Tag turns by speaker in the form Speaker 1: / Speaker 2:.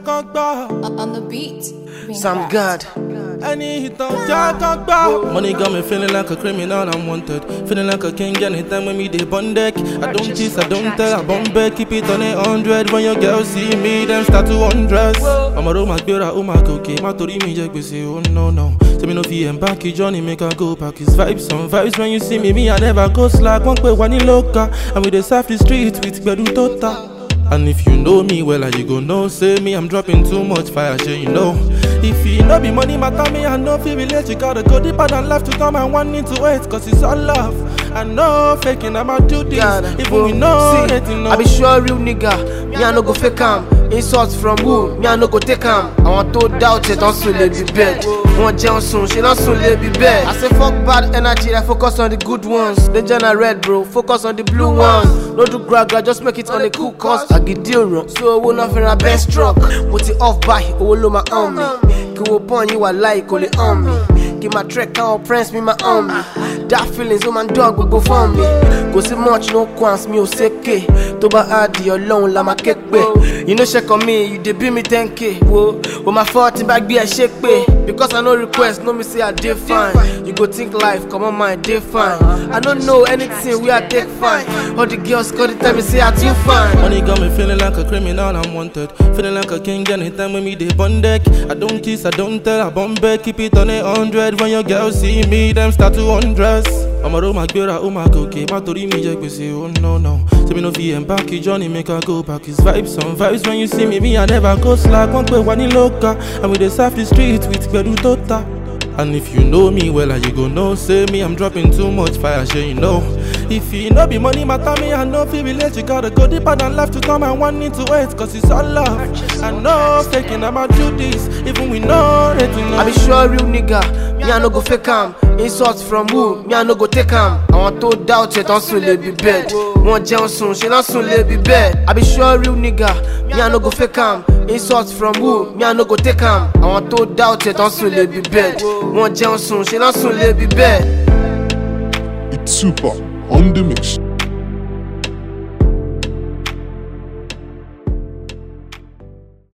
Speaker 1: On the beat.
Speaker 2: Some God.
Speaker 3: Money got me feeling like a criminal, I'm wanted. Feeling like a king anytime when me dey on deck. I don't tease, I don't tell, I bomb back. Keep it on 100. When your girls see me, them start to undress. I'm a my beer, oh my cookie. My tori me jack, say, oh no. Say me no fee and back, Johnny make her go back. His vibes on vibes when you see me, I never go slack. One way, one in loca. And we dey surf the streets with Bedu Tota. And if you know me well, you go know, say me, I'm dropping too much fire, sure you know. If you know be money matter me, I know feel relate. You gotta go deeper than life to come and want into it, cause it's all love. I know faking, I'ma do this. Even we know that you know.
Speaker 2: I be sure real nigga, me I no go fake am. Insults from who, me I no go take am. I want to doubt it, don't soon be bed. Won't jail soon, she don't soon be bed. I say fuck bad energy, I focus on the good ones. Danger na red bro, focus on the blue ones. No do gra, just make it on the cool cost. I get deal wrong, so I will not feel a best struck. Put it off by, it will my on me. Go upon you, I like, only on me. Give my track, can't press me, my on me. That feelings, my dog will go for me. Go see much, no quants, me, seke. Toba adi, alone, la ma cake, you know, check on me, you dey be me 10K. Whoa, with my 40 back be a shake, because I no request, no me say I dey fine. You go think life, come on, my dey fine. I don't know anything, we are take fine. All the girls got the time, me say I too fine.
Speaker 3: Money got me feeling like a criminal, I'm wanted. Feeling like a king anytime when me dey on deck. I don't tease, I don't tell, I bomb back. Keep it on 100. When your girls see me, them start to undress. I'm a my beer, oh my cookie. My tori me jack, say, oh no. Say me no fee and back, Johnny make her go back. His vibes on vibes when you see me, I never go slack. One way, one in loca. And we dey surf the streets with Bedu Tota. And if you know me well, you go know, say me, I'm dropping too much fire, sure you know. If you know be money matter me, I know feel relate. You gotta go deeper than life to come and want into it, cause it's all love. I know faking, I'ma do this, even we know that you know.
Speaker 2: I be sure real nigga, me I no go fake am. Insults from who, me I no go take am. I want to doubt it, don't soon be bed. Won't jail soon, she don't soon be bed. I be sure real nigga, me I no go fake am. Insults from who, me I no go take am. I want to doubt it, don't soon be bed. Won't jail soon, she don't soon be bed.
Speaker 4: It's super on the mix.